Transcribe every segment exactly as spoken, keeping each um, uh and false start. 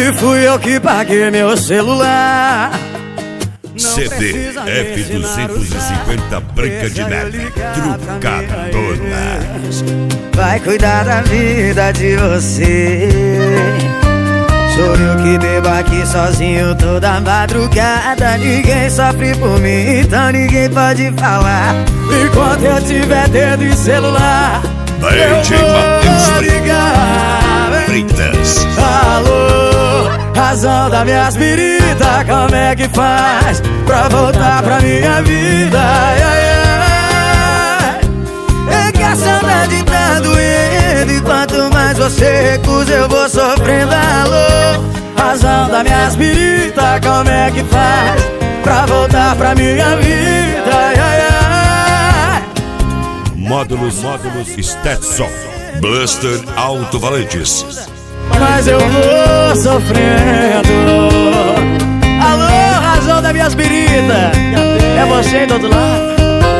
E fui eu que paguei meu celular. C D F duzentos e cinquenta Branca de Neve, trucadona. Vai cuidar da vida de você. Sou eu que bebo aqui sozinho toda madrugada. Ninguém sofre por mim, então ninguém pode falar. Enquanto eu tiver dedo em celular, eu vou ligar. Freitas. Alô, razão das minhas feridas, como é que faz pra voltar pra minha vida? Ai, ai, ai. É que a saudade tá doendo, e quanto mais você recusa eu vou sofrendo. Alô, razão das minhas feridas, como é que faz pra voltar pra minha vida? Ai, ai, ai. Módulos, módulos Stetson, Blaster Alto-Valentes. Mas eu vou sofrendo. Alô, razão das minhas feridas, é você do outro lado.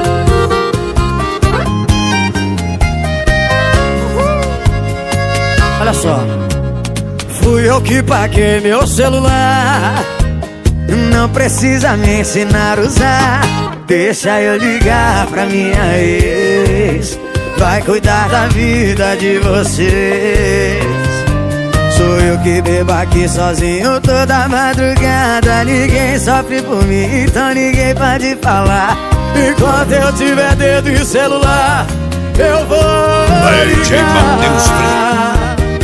Olha só. Fui eu que paguei meu celular. Não precisa me ensinar a usar. Deixa eu ligar pra minha ex. Vai cuidar da vida de vocês. Sou eu que bebo aqui sozinho toda madrugada. Ninguém sofre por mim, então ninguém pode falar. Enquanto eu tiver dedo em celular, eu vou ligar.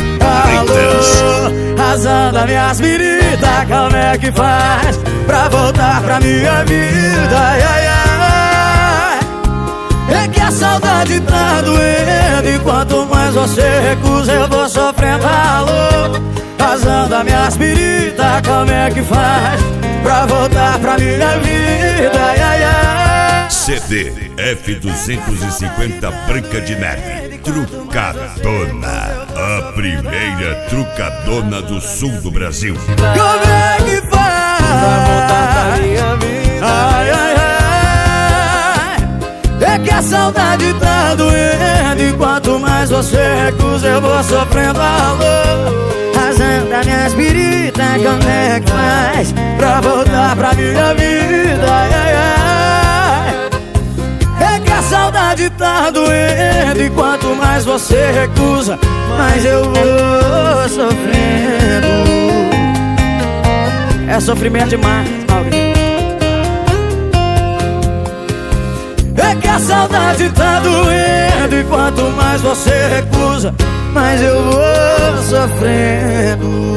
Alô, razão das minhas feridas, como é que faz pra voltar pra minha vida? Ai, ai, ai. É que a saudade tá doendo, e quanto mais você recusa eu vou sofrendo. Alô, razão das minhas feridas, como é que faz pra voltar pra minha vida? Ai, ai, ai. C D F duzentos e cinquenta Branca de Neve, trucadona. A primeira trucadona do sul do Brasil. Como é que faz pra voltar pra minha vida? Ai, ai, ai. É que a saudade tá doendo, e quanto mais você recusa eu vou sofrendo. Alô, razão das minhas feridas, como é que faz pra voltar pra minha vida? Ai, ai, ai. É que a saudade tá doendo, e quanto mais você recusa, mais eu vou sofrendo. É sofrimento demais, Maurício. É que a saudade tá doendo, e quanto mais você recusa, mais eu vou sofrendo.